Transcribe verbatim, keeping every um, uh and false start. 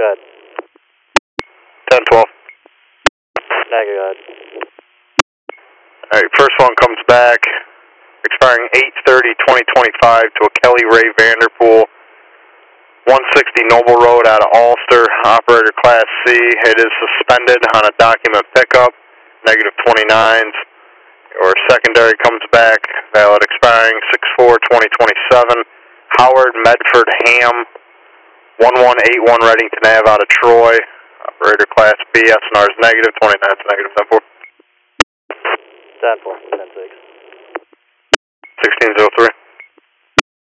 ahead. ten twelve. Negative, go ahead. Alright, first one comes back, expiring eight thirty twenty twenty-five to a Kelly Ray Vanderpool, one sixty Noble Road out of Ulster, operator class C. It is suspended on a document pickup, negative twenty-nines. Or secondary comes back, valid expiring six four twenty twenty-seven, Howard Medford Ham, one one eight one Reddington Ave out of Troy, operator class B, S N R is negative, twenty-nine is negative, ten four. ten four, ten six. sixteen oh three.